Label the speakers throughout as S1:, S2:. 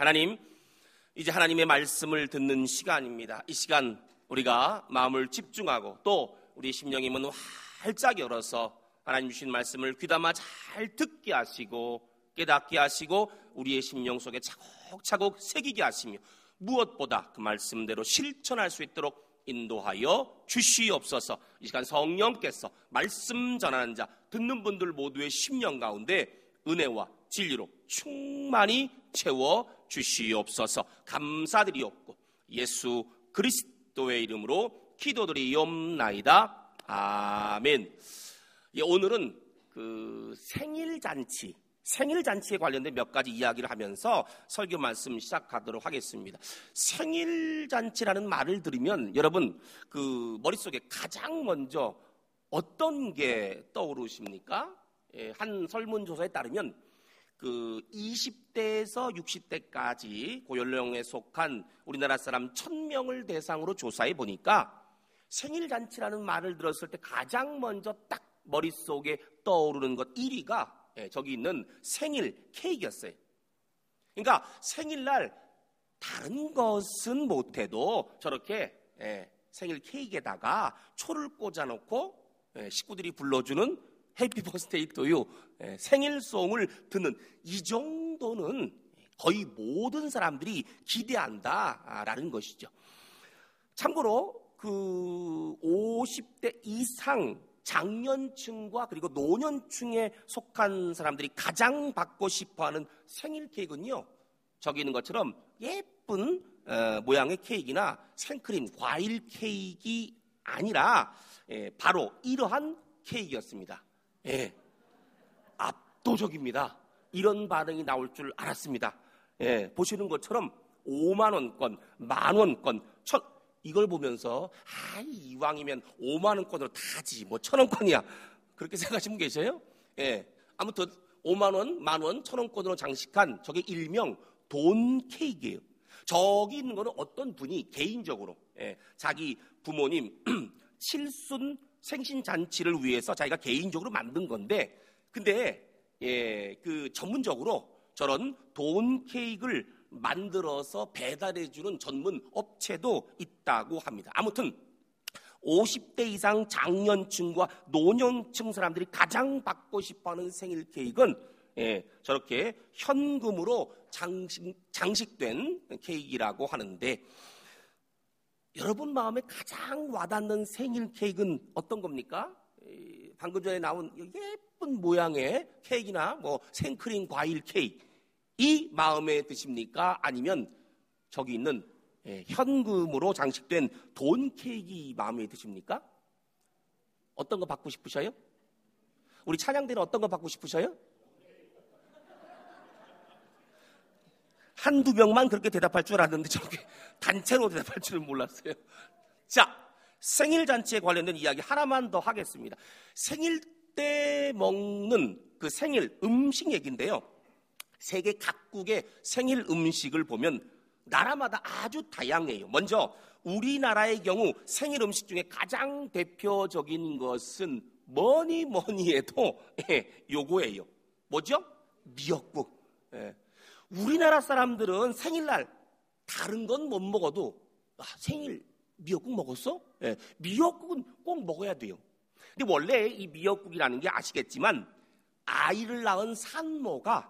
S1: 하나님, 이제 하나님의 말씀을 듣는 시간입니다. 이 시간 우리가 마음을 집중하고 또 우리 심령의 문을 활짝 열어서 하나님 주신 말씀을 귀담아 잘 듣게 하시고 깨닫게 하시고 우리의 심령 속에 차곡차곡 새기게 하시며 무엇보다 그 말씀대로 실천할 수 있도록 인도하여 주시옵소서. 이 시간 성령께서 말씀 전하는 자, 듣는 분들 모두의 심령 가운데 은혜와 진리로 충만히 채워 주시옵소서. 감사드리옵고 예수 그리스도의 이름으로 기도드리옵나이다. 아멘. 오늘은 그 생일잔치에 관련된 몇 가지 이야기를 하면서 설교 말씀 시작하도록 하겠습니다. 생일잔치라는 말을 들으면 여러분 그 머릿속에 가장 먼저 어떤 게 떠오르십니까? 한 설문조사에 따르면 그 20대에서 60대까지 고연령에 속한 우리나라 사람 1000명을 대상으로 조사해 보니까 생일잔치라는 말을 들었을 때 가장 먼저 딱 머릿속에 떠오르는 것 1위가 저기 있는 생일 케이크였어요. 그러니까 생일날 다른 것은 못해도 저렇게 생일 케이크에다가 초를 꽂아놓고 식구들이 불러주는 해피 버스데이 투유 생일송을 듣는 이 정도는 거의 모든 사람들이 기대한다라는 것이죠. 참고로 그 50대 이상 장년층과 그리고 노년층에 속한 사람들이 가장 받고 싶어하는 생일 케이크는요, 저기 있는 것처럼 예쁜 모양의 케이크나 생크림, 과일 케이크가 아니라 바로 이러한 케이크였습니다. 압도적입니다. 이런 반응이 나올 줄 알았습니다. 보시는 것처럼 5만원권, 만원권, 이걸 보면서 이왕이면 5만원권으로 다지 뭐 1000원권이야 그렇게 생각하시는 분 계세요? 아무튼 5만원, 만원, 1000원권으로 장식한 저게 일명 돈 케이크예요. 저기 있는 거는 어떤 분이 개인적으로 자기 부모님 칠순 생신잔치를 위해서 자기가 개인적으로 만든 건데, 근데 그 전문적으로 저런 돈 케이크를 만들어서 배달해주는 전문 업체도 있다고 합니다. 아무튼 50대 이상 장년층과 노년층 사람들이 가장 받고 싶어하는 생일 케이크는 저렇게 현금으로 장식된 케이크라고 하는데, 여러분 마음에 가장 와닿는 생일 케이크는 어떤 겁니까? 방금 전에 나온 예쁜 모양의 케이크나 뭐 생크림 과일 케이크, 이 마음에 드십니까? 아니면 저기 있는 현금으로 장식된 돈 케이크 마음에 드십니까? 어떤 거 받고 싶으셔요? 우리 찬양대는 어떤 거 받고 싶으셔요? 한두 명만 그렇게 대답할 줄 알았는데 저렇게 단체로 대답할 줄은 몰랐어요. 자, 생일잔치에 관련된 이야기 하나만 더 하겠습니다. 생일 때 먹는 그 생일 음식 얘기인데요, 세계 각국의 생일 음식을 보면 나라마다 아주 다양해요. 먼저 우리나라의 경우 생일 음식 중에 가장 대표적인 것은 뭐니 해도 요거예요. 뭐죠? 미역국. 우리나라 사람들은 생일날 다른 건 못 먹어도 생일 미역국 먹었어? 미역국은 꼭 먹어야 돼요. 근데 원래 이 미역국이라는 게 아시겠지만 아이를 낳은 산모가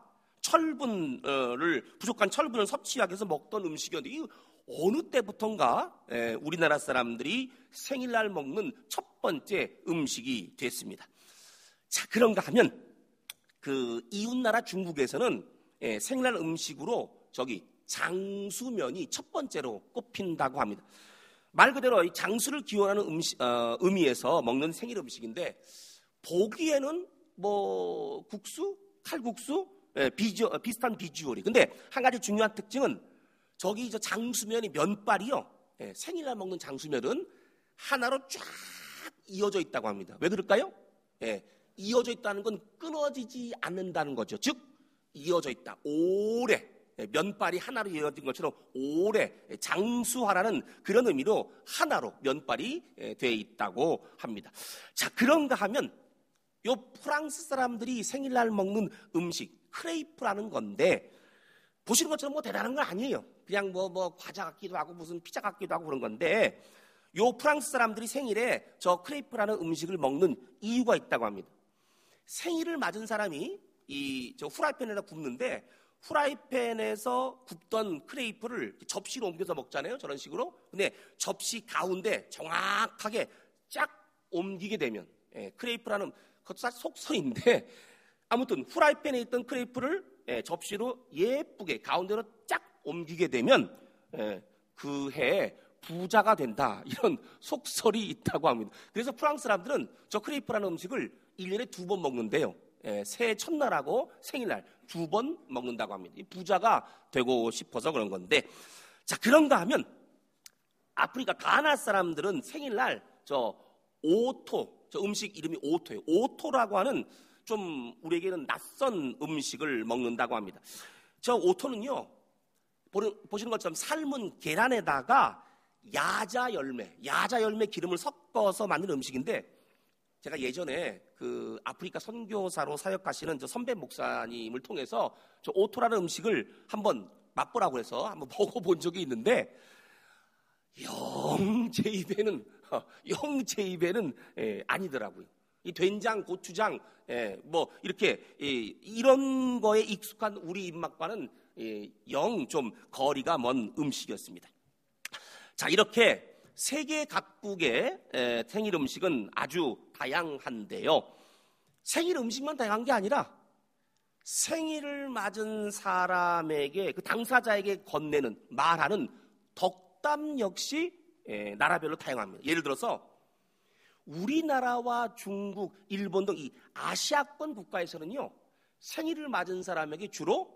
S1: 부족한 철분을 섭취하기 위해서 먹던 음식이었는데, 이 어느 때부턴가 우리나라 사람들이 생일날 먹는 첫 번째 음식이 됐습니다. 자, 그런가 하면 그 이웃나라 중국에서는 생일날 음식으로 저기 장수면이 첫 번째로 꼽힌다고 합니다. 말 그대로 장수를 기원하는 의미에서 먹는 생일 음식인데, 보기에는 뭐 국수, 칼국수, 비슷한 비주얼이. 근데 한 가지 중요한 특징은 저기 저 장수면이 면발이요, 생일날 먹는 장수면은 하나로 쫙 이어져 있다고 합니다. 왜 그럴까요? 이어져 있다는 건 끊어지지 않는다는 거죠. 즉 이어져 있다, 오래, 면발이 하나로 이어진 것처럼 오래 장수하라는 그런 의미로 하나로 면발이 되어 있다고 합니다. 자, 그런가 하면 요 프랑스 사람들이 생일날 먹는 음식 크레이프라는 건데, 보시는 것처럼 뭐 대단한 건 아니에요. 그냥 뭐 과자 같기도 하고 무슨 피자 같기도 하고 그런 건데, 요 프랑스 사람들이 생일에 저 크레이프라는 음식을 먹는 이유가 있다고 합니다. 생일을 맞은 사람이 저 후라이팬에다 굽는데, 후라이팬에서 굽던 크레이프를 접시로 옮겨서 먹잖아요. 저런 식으로. 근데 접시 가운데 정확하게 쫙 옮기게 되면, 크레이프라는 그것도 사실 속설인데, 아무튼 후라이팬에 있던 크레이프를 접시로 예쁘게 가운데로 쫙 옮기게 되면 그 해에 부자가 된다, 이런 속설이 있다고 합니다. 그래서 프랑스 사람들은 저 크레이프라는 음식을 1년에 2번 먹는데요. 새해 첫날하고 생일날 2번 먹는다고 합니다. 부자가 되고 싶어서 그런 건데, 자, 그런가 하면 아프리카 가나 사람들은 생일날 저 오토, 저 음식 이름이 오토예요. 오토라고 하는 좀 우리에게는 낯선 음식을 먹는다고 합니다. 저 오토는요, 보시는 것처럼 삶은 계란에다가 야자 열매 기름을 섞어서 만든 음식인데, 제가 예전에 그 아프리카 선교사로 사역하시는 저 선배 목사님을 통해서 저 오토라는 음식을 한번 맛보라고 해서 한번 먹어본 적이 있는데, 영 제 입에는 아니더라고요. 이 된장, 고추장, 뭐 이렇게 이런 거에 익숙한 우리 입맛과는 영 좀 거리가 먼 음식이었습니다. 자, 이렇게 세계 각국의 생일 음식은 아주 다양한데요. 생일 음식만 다양한 게 아니라 생일을 맞은 사람에게, 그 당사자에게 건네는, 말하는 덕담 역시 나라별로 다양합니다. 예를 들어서 우리나라와 중국, 일본 등 이 아시아권 국가에서는요, 생일을 맞은 사람에게 주로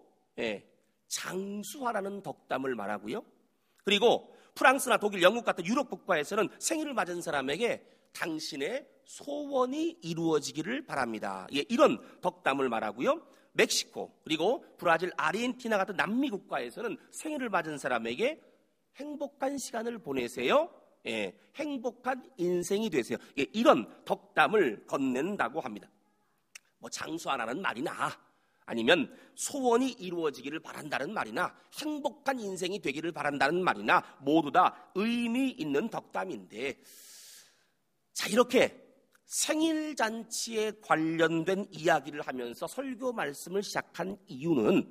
S1: 장수하라는 덕담을 말하고요. 그리고 프랑스나 독일, 영국 같은 유럽 국가에서는 생일을 맞은 사람에게 당신의 소원이 이루어지기를 바랍니다, 이런 덕담을 말하고요. 멕시코, 그리고 브라질, 아르헨티나 같은 남미 국가에서는 생일을 맞은 사람에게 행복한 시간을 보내세요, 행복한 인생이 되세요, 이런 덕담을 건넨다고 합니다. 뭐 장수하라는 말이나 아니면 소원이 이루어지기를 바란다는 말이나 행복한 인생이 되기를 바란다는 말이나 모두 다 의미 있는 덕담인데, 자, 이렇게 생일잔치에 관련된 이야기를 하면서 설교 말씀을 시작한 이유는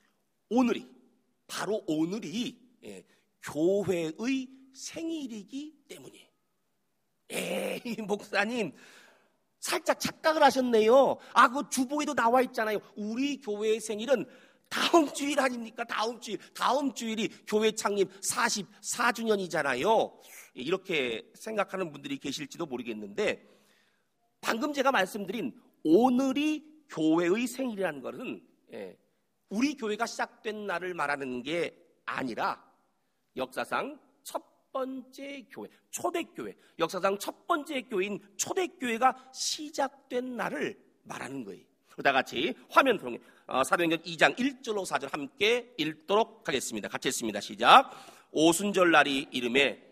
S1: 바로 오늘이 교회의 생일이기 때문이에요. 에이, 목사님 살짝 착각을 하셨네요. 그 주보에도 나와 있잖아요. 우리 교회의 생일은 다음 주일 아닙니까? 다음 주일이 교회 창립 44주년이잖아요. 이렇게 생각하는 분들이 계실지도 모르겠는데, 방금 제가 말씀드린 오늘이 교회의 생일이라는 것은 우리 교회가 시작된 날을 말하는 게 아니라 역사상 첫 번째 교회, 초대교회, 역사상 첫 번째 교회인 초대교회가 시작된 날을 말하는 거예요. 다 같이 화면 통해 사도행전 2장 1절로 4절 함께 읽도록 하겠습니다. 같이 읽습니다. 시작. 오순절날이 이름에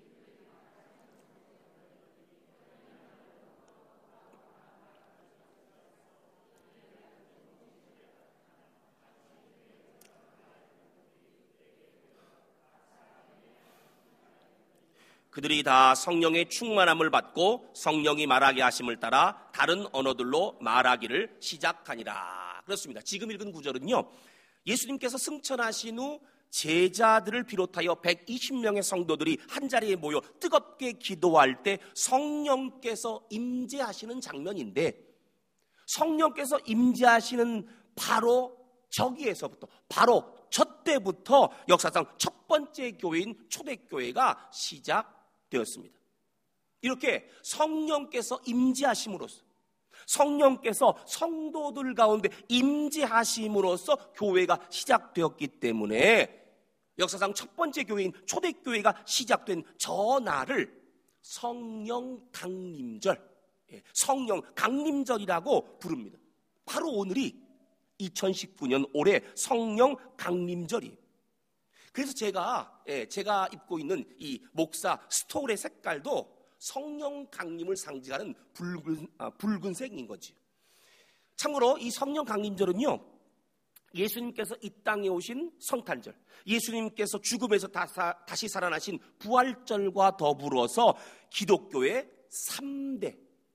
S1: 그들이 다 성령의 충만함을 받고 성령이 말하게 하심을 따라 다른 언어들로 말하기를 시작하니라. 그렇습니다. 지금 읽은 구절은요, 예수님께서 승천하신 후 제자들을 비롯하여 120명의 성도들이 한자리에 모여 뜨겁게 기도할 때 성령께서 임재하시는 장면인데, 성령께서 임재하시는 바로 저기에서부터, 바로 저 때부터 역사상 첫 번째 교회인 초대교회가 시작되었습니다. 이렇게 성령께서 임재하심으로써, 성령께서 성도들 가운데 임재하심으로써 교회가 시작되었기 때문에 역사상 첫 번째 교회인 초대교회가 시작된 저 날을 성령 강림절, 성령 강림절이라고 부릅니다. 바로 오늘이 2019년 올해 성령 강림절이에요. 그래서 제가 입고 있는 이 목사 스톨의 색깔도 성령 강림을 상징하는 붉은색인 거지. 참고로 이 성령 강림절은요, 예수님께서 이 땅에 오신 성탄절, 예수님께서 죽음에서 다시 살아나신 부활절과 더불어서 기독교의 3대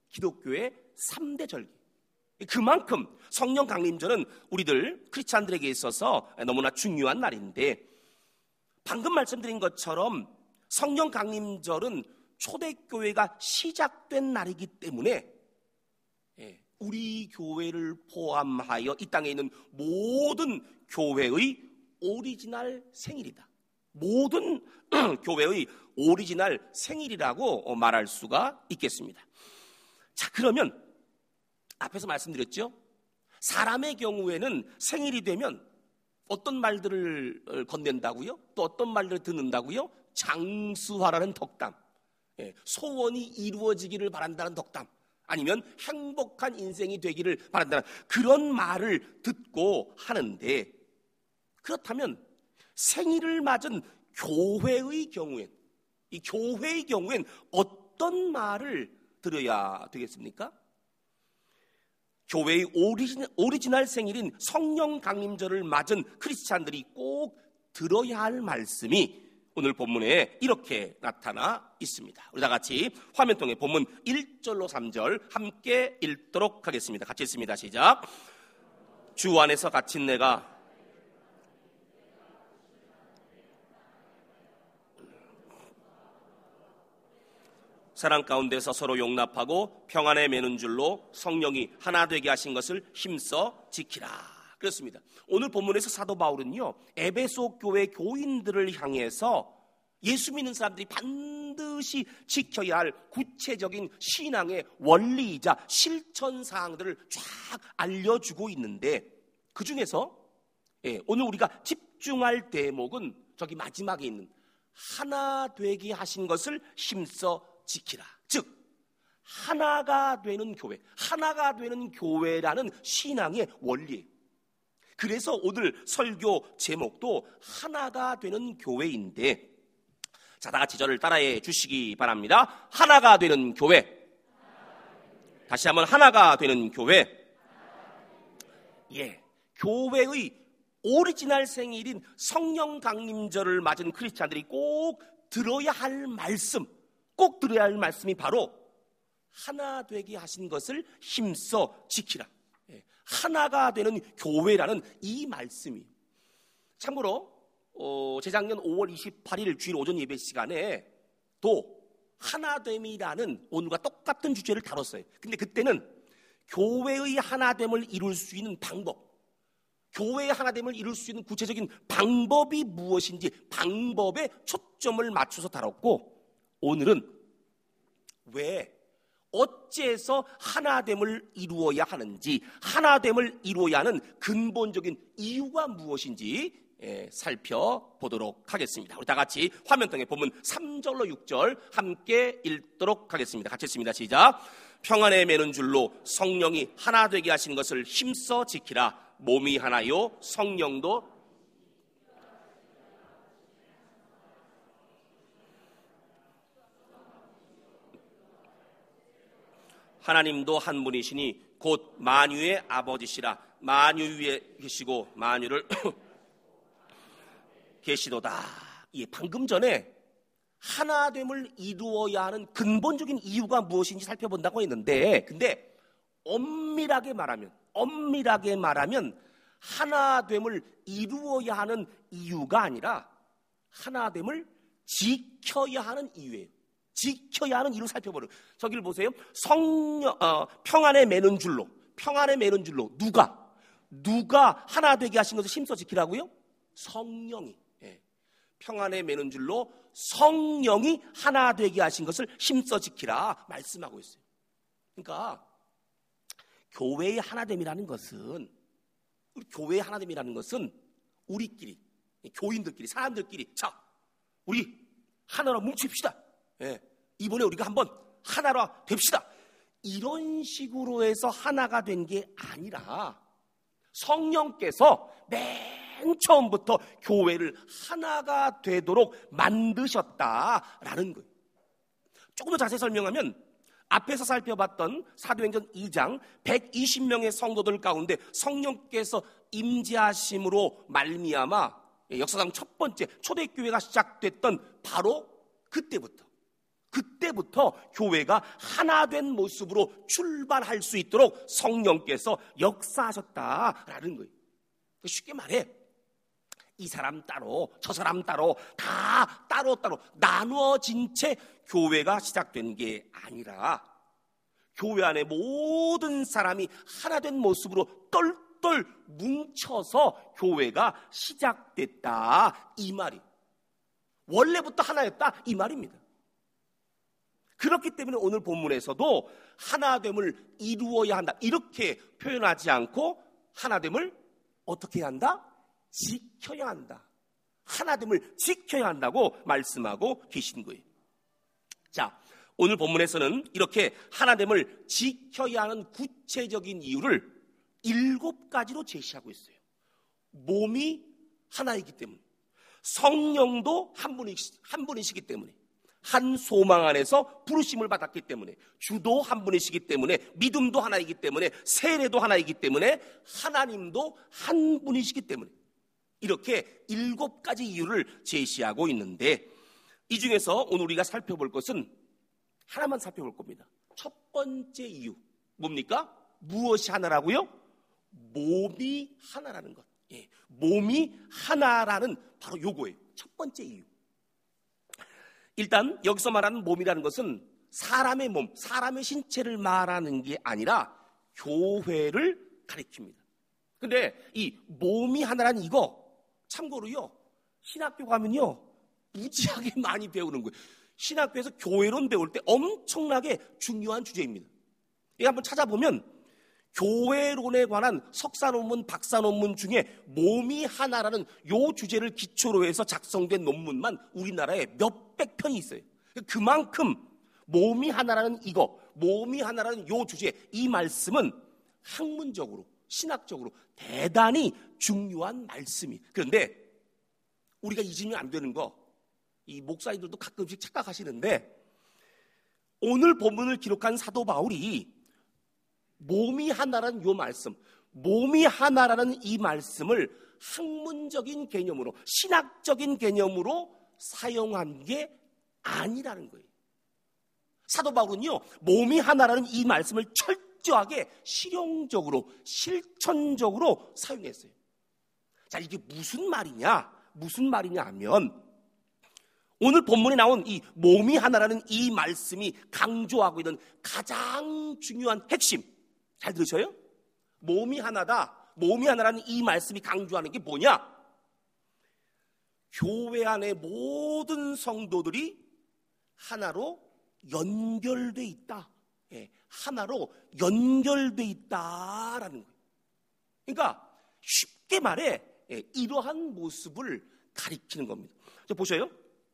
S1: 절기. 그만큼 성령 강림절은 우리들 크리스찬들에게 있어서 너무나 중요한 날인데, 방금 말씀드린 것처럼 성령 강림절은 초대교회가 시작된 날이기 때문에 우리 교회를 포함하여 이 땅에 있는 모든 교회의 오리지널 생일이다. 모든 교회의 오리지널 생일이라고 말할 수가 있겠습니다. 자, 그러면 앞에서 말씀드렸죠. 사람의 경우에는 생일이 되면 어떤 말들을 건넨다고요? 또 어떤 말들을 듣는다고요? 장수하라는 덕담, 소원이 이루어지기를 바란다는 덕담, 아니면 행복한 인생이 되기를 바란다는 그런 말을 듣고 하는데, 그렇다면 생일을 맞은 교회의 경우엔, 이 교회의 경우엔 어떤 말을 들어야 되겠습니까? 교회의 오리지널 생일인 성령 강림절을 맞은 크리스찬들이 꼭 들어야 할 말씀이 오늘 본문에 이렇게 나타나 있습니다. 우리 다 같이 화면 통해 본문 1절로 3절 함께 읽도록 하겠습니다. 같이 읽습니다. 시작. 주 안에서 갇힌 내가 사랑 가운데서 서로 용납하고 평안에 매는 줄로 성령이 하나 되게 하신 것을 힘써 지키라. 그렇습니다. 오늘 본문에서 사도 바울은요, 에베소 교회 교인들을 향해서 예수 믿는 사람들이 반드시 지켜야 할 구체적인 신앙의 원리이자 실천 사항들을 쫙 알려주고 있는데, 그 중에서 오늘 우리가 집중할 대목은 저기 마지막에 있는 하나 되게 하신 것을 힘써 지키라. 즉 하나가 되는 교회, 하나가 되는 교회라는 신앙의 원리예요. 그래서 오늘 설교 제목도 하나가 되는 교회인데, 자, 다 같이 저를 따라해 주시기 바랍니다. 하나가 되는 교회. 다시 한번 하나가 되는 교회. 교회의 오리지널 생일인 성령 강림절을 맞은 크리스찬들이 꼭 들어야 할 말씀, 꼭 들어야 할 말씀이 바로 하나 되게 하신 것을 힘써 지키라. 하나가 되는 교회라는 이 말씀이, 참고로 재작년 5월 28일 주일 오전 예배 시간에 또 하나됨이라는 오늘과 똑같은 주제를 다뤘어요. 근데 그때는 교회의 하나됨을 이룰 수 있는 방법, 교회의 하나됨을 이룰 수 있는 구체적인 방법이 무엇인지 방법에 초점을 맞춰서 다뤘고, 오늘은 왜, 어째서 하나됨을 이루어야 하는지, 하나됨을 이루어야 하는 근본적인 이유가 무엇인지 살펴보도록 하겠습니다. 우리 다 같이 화면 통해 본문 3절로 6절 함께 읽도록 하겠습니다. 같이 읽습니다. 시작. 평안에 매는 줄로 성령이 하나 되게 하신 것을 힘써 지키라. 몸이 하나요 성령도 하나님도 한 분이시니 곧 만유의 아버지시라. 만유 위에 계시고 만유를 계시도다. 방금 전에 하나됨을 이루어야 하는 근본적인 이유가 무엇인지 살펴본다고 했는데, 근데 엄밀하게 말하면 하나됨을 이루어야 하는 이유가 아니라 하나됨을 지켜야 하는 이유예요. 지켜야 하는 이유를 살펴보는. 저기를 보세요. 평안에 매는 줄로 누가 하나 되게 하신 것을 힘써 지키라고요? 성령이. 평안에 매는 줄로 성령이 하나 되게 하신 것을 힘써 지키라 말씀하고 있어요. 그러니까 교회의 하나됨이라는 것은 우리끼리, 교인들끼리, 사람들끼리, 자, 우리 하나로 뭉칩시다. 이번에 우리가 한번 하나로 됩시다. 이런 식으로 해서 하나가 된 게 아니라 성령께서 맨 처음부터 교회를 하나가 되도록 만드셨다라는 거예요. 조금 더 자세히 설명하면 앞에서 살펴봤던 사도행전 2장 120명의 성도들 가운데 성령께서 임재하심으로 말미암아 역사상 첫 번째 초대교회가 시작됐던 바로 그때부터 교회가 하나 된 모습으로 출발할 수 있도록 성령께서 역사하셨다라는 거예요. 쉽게 말해 이 사람 따로 저 사람 따로 다 따로따로 나누어진 채 교회가 시작된 게 아니라 교회 안에 모든 사람이 하나 된 모습으로 똘똘 뭉쳐서 교회가 시작됐다 이 말이 원래부터 하나였다 이 말입니다. 그렇기 때문에 오늘 본문에서도 하나됨을 이루어야 한다 이렇게 표현하지 않고 하나됨을 어떻게 해야 한다? 지켜야 한다. 하나됨을 지켜야 한다고 말씀하고 계신 거예요. 자, 오늘 본문에서는 이렇게 하나됨을 지켜야 하는 구체적인 이유를 7가지로 제시하고 있어요. 몸이 하나이기 때문에, 성령도 한 분이시기 때문에, 한 소망 안에서 부르심을 받았기 때문에, 주도 한 분이시기 때문에, 믿음도 하나이기 때문에, 세례도 하나이기 때문에, 하나님도 한 분이시기 때문에 이렇게 7가지 이유를 제시하고 있는데 이 중에서 오늘 우리가 살펴볼 것은 하나만 살펴볼 겁니다. 첫 번째 이유 뭡니까? 무엇이 하나라고요? 몸이 하나라는 것. 예, 몸이 하나라는 바로 요거예요. 첫 번째 이유. 일단 여기서 말하는 몸이라는 것은 사람의 몸, 사람의 신체를 말하는 게 아니라 교회를 가리킵니다. 근데 이 몸이 하나라는 이거 참고로요 신학교 가면요 무지하게 많이 배우는 거예요. 신학교에서 교회론 배울 때 엄청나게 중요한 주제입니다. 이거 한번 찾아보면 교회론에 관한 석사 논문, 박사 논문 중에 몸이 하나라는 요 주제를 기초로 해서 작성된 논문만 우리나라에 몇백 편이 있어요. 그만큼 몸이 하나라는 이거, 몸이 하나라는 요 주제, 이 말씀은 학문적으로 신학적으로 대단히 중요한 말씀이. 그런데 우리가 잊으면 안 되는 거, 이 목사님들도 가끔씩 착각하시는데 오늘 본문을 기록한 사도 바울이 몸이 하나라는 요 말씀, 몸이 하나라는 이 말씀을 학문적인 개념으로 신학적인 개념으로 사용한 게 아니라는 거예요. 사도 바울은요 몸이 하나라는 이 말씀을 철저하게 실용적으로 실천적으로 사용했어요. 자, 이게 무슨 말이냐 하면 오늘 본문에 나온 이 몸이 하나라는 이 말씀이 강조하고 있는 가장 중요한 핵심, 잘 들으셔요? 몸이 하나다, 몸이 하나라는 이 말씀이 강조하는 게 뭐냐? 교회 안의 모든 성도들이 하나로 연결돼 있다. 예, 하나로 연결돼 있다라는 거예요. 그러니까 쉽게 말해 이러한 모습을 가리키는 겁니다. 자, 보셔요.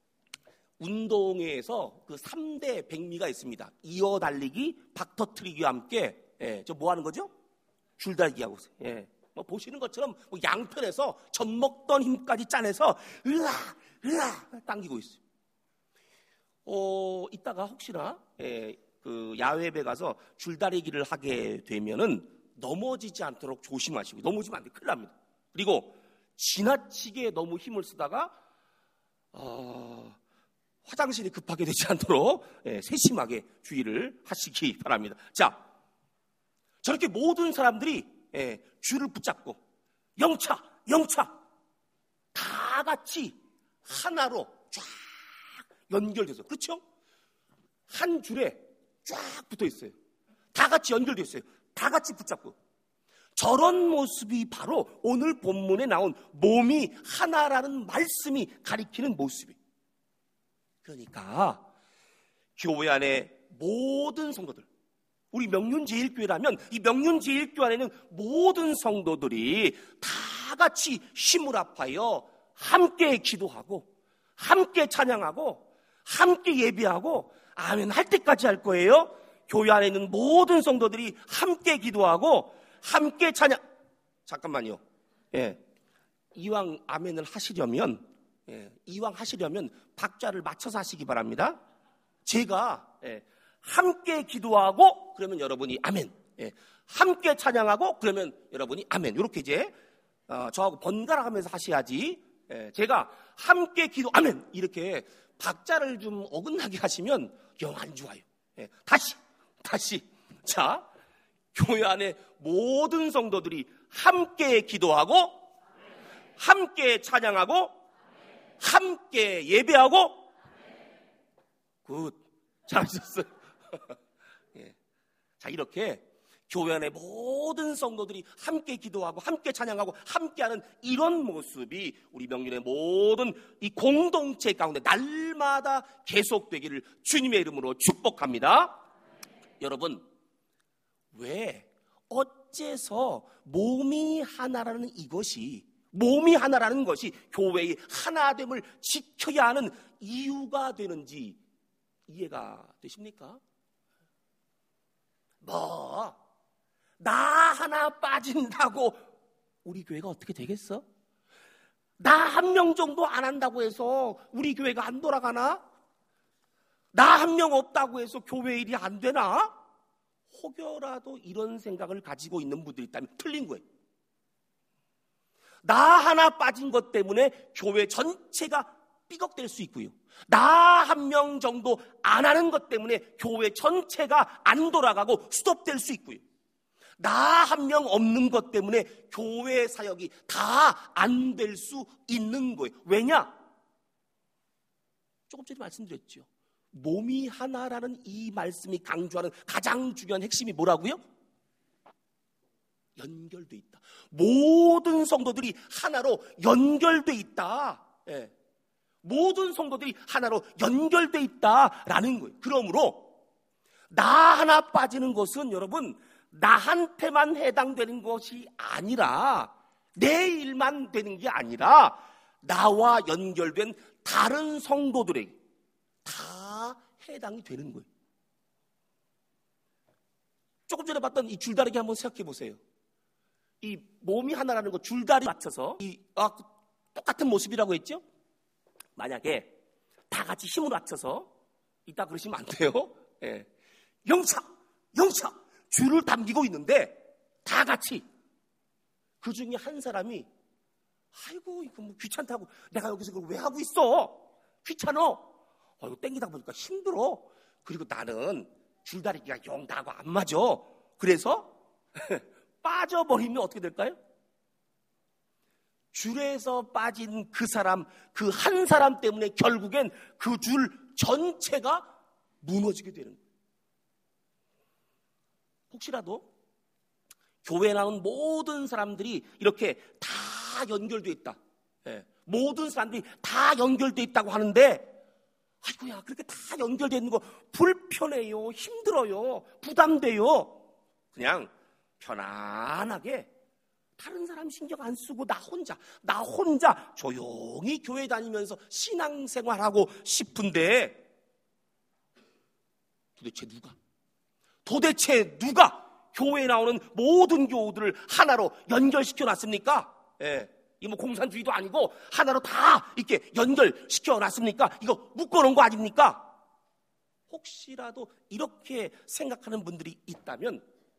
S1: 운동회에서 그 3대 백미가 있습니다. 이어 달리기, 박터트리기와 함께 저 뭐 하는 거죠? 줄달리기 하고 있어요. 예. 뭐 보시는 것처럼 뭐 양편에서 젖 먹던 힘까지 짜내서 으아 당기고 있어요. 이따가 혹시나 그 야외에 가서 줄다리기를 하게 되면은 넘어지지 않도록 조심하시고, 넘어지면 안 돼, 큰일 납니다. 그리고 지나치게 너무 힘을 쓰다가 화장실이 급하게 되지 않도록 세심하게 주의를 하시기 바랍니다. 자, 저렇게 모든 사람들이 줄을 붙잡고 영차 다 같이 하나로 쫙 연결돼서, 그렇죠? 한 줄에 쫙 붙어 있어요. 다 같이 연결돼 있어요. 다 같이 붙잡고. 저런 모습이 바로 오늘 본문에 나온 몸이 하나라는 말씀이 가리키는 모습이에요. 그러니까 교회 안에 모든 성도들, 우리 명륜제일교회라면 이 명륜제일교회 안에는 모든 성도들이 다 같이 힘을 합하여 함께 기도하고 함께 찬양하고 함께 예배하고 아멘 할 때까지 할 거예요. 교회 안에 있는 모든 성도들이 함께 기도하고 함께 찬양. 잠깐만요. 이왕 아멘을 하시려면 박자를 맞춰서 하시기 바랍니다. 제가 함께 기도하고 그러면 여러분이 아멘, 함께 찬양하고 그러면 여러분이 아멘, 이렇게 이제 저하고 번갈아 가면서 하셔야지. 제가 함께 기도 아멘 이렇게 박자를 좀 어긋나게 하시면 영 안 좋아요. 다시. 자, 교회 안에 모든 성도들이 함께 기도하고 함께 찬양하고 함께 예배하고 굿, 잘하셨어요. 자, 이렇게 교회 안에 모든 성도들이 함께 기도하고 함께 찬양하고 함께하는 이런 모습이 우리 명륜의 모든 이 공동체 가운데 날마다 계속되기를 주님의 이름으로 축복합니다. 여러분, 왜 어째서 몸이 하나라는 것이 교회의 하나됨을 지켜야 하는 이유가 되는지 이해가 되십니까? 나 하나 빠진다고 우리 교회가 어떻게 되겠어? 나 한 명 정도 안 한다고 해서 우리 교회가 안 돌아가나? 나 한 명 없다고 해서 교회 일이 안 되나? 혹여라도 이런 생각을 가지고 있는 분들이 있다면 틀린 거예요. 나 하나 빠진 것 때문에 교회 전체가 삐걱될 수 있고요. 나 한 명 정도 안 하는 것 때문에 교회 전체가 안 돌아가고 스톱될 수 있고요. 나 한 명 없는 것 때문에 교회 사역이 다 안 될 수 있는 거예요. 왜냐? 조금 전에 말씀드렸죠. 몸이 하나라는 이 말씀이 강조하는 가장 중요한 핵심이 뭐라고요? 연결돼 있다. 모든 성도들이 하나로 연결돼 있다. 모든 성도들이 하나로 연결돼 있다라는 거예요. 그러므로 나 하나 빠지는 것은 여러분 나한테만 해당되는 것이 아니라 내 일만 되는 게 아니라 나와 연결된 다른 성도들에게 다 해당이 되는 거예요. 조금 전에 봤던 이 줄다리기 한번 생각해 보세요. 이 몸이 하나라는 거 줄다리 맞춰서 똑같은 모습이라고 했죠? 만약에 다 같이 힘을 합쳐서 이따 그러시면 안 돼요. 영차 줄을 당기고 있는데 다 같이 그 중에 한 사람이 아이고 이거 뭐 귀찮다고 내가 여기서 그걸 왜 하고 있어? 귀찮아. 이거 땡기다 보니까 힘들어. 그리고 나는 줄다리기가 영 나하고 안 맞아. 그래서 빠져버리면 어떻게 될까요? 줄에서 빠진 그 사람, 그 한 사람 때문에 결국엔 그 줄 전체가 무너지게 되는 거예요. 혹시라도 교회에 나온 모든 사람들이 이렇게 다 연결되어 있다. 모든 사람들이 다 연결되어 있다고 하는데 아이고야 그렇게 다 연결되어 있는 거 불편해요. 힘들어요. 부담돼요. 그냥 편안하게 다른 사람 신경 안 쓰고 나 혼자 조용히 교회 다니면서 신앙생활하고 싶은데 도대체 누가 교회에 나오는 모든 교우들을 하나로 연결시켜 놨습니까? 이 뭐 공산주의도 아니고 하나로 다 이렇게 연결시켜 놨습니까? 이거 묶어놓은 거 아닙니까? 혹시라도 이렇게 생각하는 분들이 있다면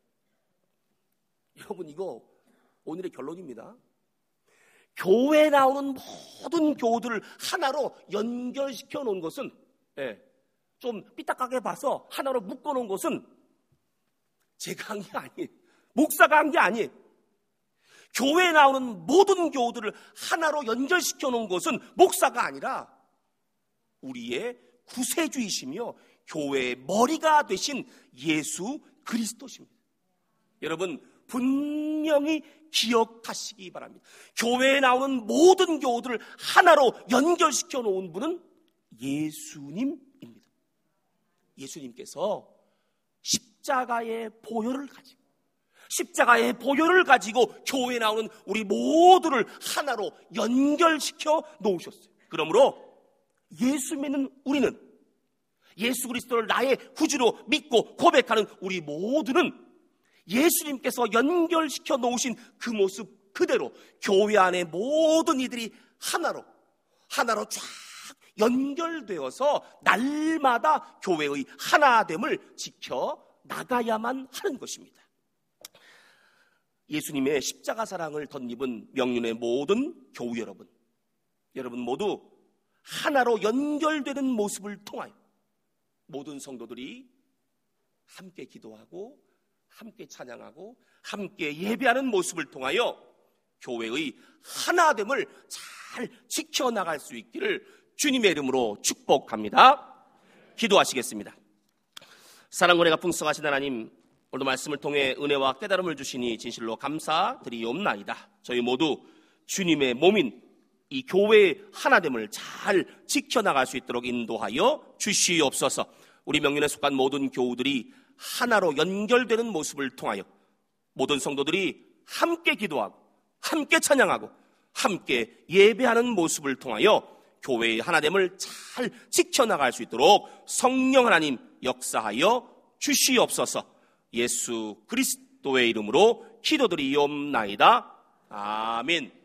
S1: 여러분 이거 오늘의 결론입니다. 교회에 나오는 모든 교우들을 하나로 연결시켜 놓은 것은 좀 삐딱하게 봐서 하나로 묶어 놓은 것은 제가 한 게 아니에요. 목사가 한 게 아니에요. 교회에 나오는 모든 교우들을 하나로 연결시켜 놓은 것은 목사가 아니라 우리의 구세주이시며 교회의 머리가 되신 예수 그리스도십니다. 여러분 분명히 기억하시기 바랍니다. 교회에 나오는 모든 교우들을 하나로 연결시켜 놓은 분은 예수님입니다. 예수님께서 십자가의 보혈을 가지고 교회에 나오는 우리 모두를 하나로 연결시켜 놓으셨어요. 그러므로 예수 믿는 우리는 예수 그리스도를 나의 구주로 믿고 고백하는 우리 모두는 예수님께서 연결시켜 놓으신 그 모습 그대로 교회 안의 모든 이들이 하나로 쫙 연결되어서 날마다 교회의 하나됨을 지켜 나가야만 하는 것입니다. 예수님의 십자가 사랑을 덧입은 명륜의 모든 교우 여러분 모두 하나로 연결되는 모습을 통하여 모든 성도들이 함께 기도하고 함께 찬양하고 함께 예배하는 모습을 통하여 교회의 하나됨을 잘 지켜나갈 수 있기를 주님의 이름으로 축복합니다. 기도하시겠습니다. 사랑과 은혜가 풍성하신 하나님, 오늘 말씀을 통해 은혜와 깨달음을 주시니 진실로 감사드리옵나이다. 저희 모두 주님의 몸인 이 교회의 하나됨을 잘 지켜나갈 수 있도록 인도하여 주시옵소서. 우리 명륜에 속한 모든 교우들이 하나로 연결되는 모습을 통하여 모든 성도들이 함께 기도하고 함께 찬양하고 함께 예배하는 모습을 통하여 교회의 하나됨을 잘 지켜나갈 수 있도록 성령 하나님 역사하여 주시옵소서. 예수 그리스도의 이름으로 기도드리옵나이다. 아멘.